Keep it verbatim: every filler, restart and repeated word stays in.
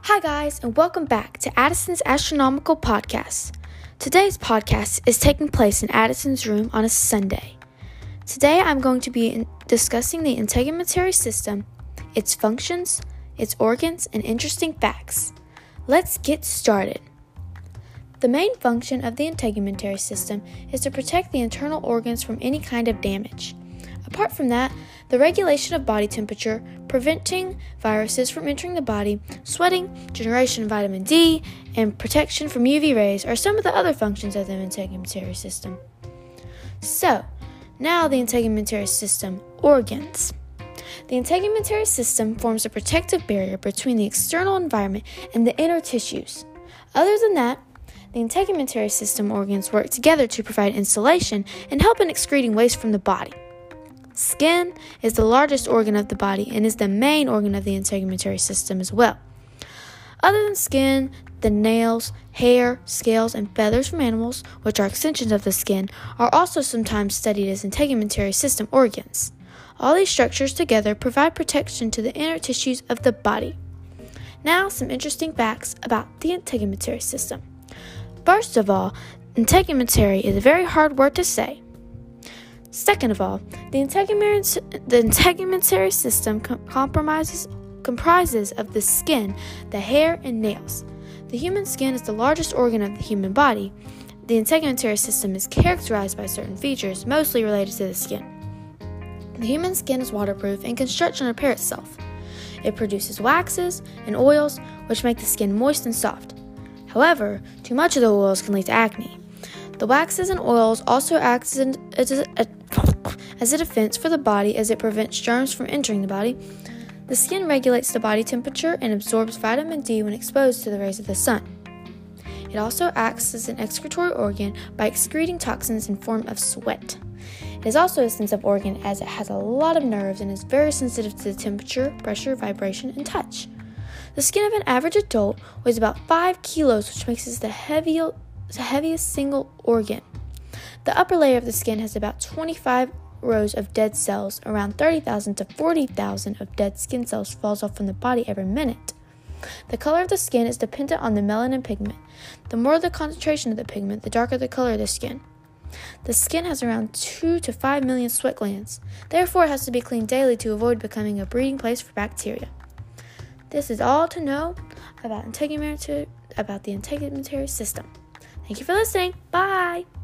Hi guys, and welcome back to Addison's Astronomical Podcast. Today's podcast is taking place in Addison's room on a Sunday. Today I'm going to be in- discussing the integumentary system, its functions, its organs, and interesting facts. Let's get started. The main function of the integumentary system is to protect the internal organs from any kind of damage. Apart from that, the regulation of body temperature, preventing viruses from entering the body, sweating, generation of vitamin D, and protection from U V rays are some of the other functions of the integumentary system. So, now the integumentary system organs. The integumentary system forms a protective barrier between the external environment and the inner tissues. Other than that, the integumentary system organs work together to provide insulation and help in excreting waste from the body. Skin is the largest organ of the body and is the main organ of the integumentary system as well. Other than skin, the nails, hair, scales, and feathers from animals, which are extensions of the skin, are also sometimes studied as integumentary system organs. All these structures together provide protection to the inner tissues of the body. Now, some interesting facts about the integumentary system. First of all, integumentary is a very hard word to say. Second of all, the integumentary, the integumentary system com- comprises, comprises of the skin, the hair, and nails. The human skin is the largest organ of the human body. The integumentary system is characterized by certain features, mostly related to the skin. The human skin is waterproof and can stretch and repair itself. It produces waxes and oils, which make the skin moist and soft. However, too much of the oils can lead to acne. The waxes and oils also act as, an, as, a, as a defense for the body as it prevents germs from entering the body. The skin regulates the body temperature and absorbs vitamin D when exposed to the rays of the sun. It also acts as an excretory organ by excreting toxins in form of sweat. It is also a sensitive organ as it has a lot of nerves and is very sensitive to the temperature, pressure, vibration, and touch. The skin of an average adult weighs about five kilos, which makes it the heaviest the heaviest single organ. The upper layer of the skin has about twenty-five rows of dead cells. Around thirty thousand to forty thousand of dead skin cells falls off from the body every minute. The color of the skin is dependent on the melanin pigment. The more the concentration of the pigment, the darker the color of the skin. The skin has around two to five million sweat glands. Therefore, it has to be cleaned daily to avoid becoming a breeding place for bacteria. This is all to know about integumentary, about the integumentary system. Thank you for listening. Bye!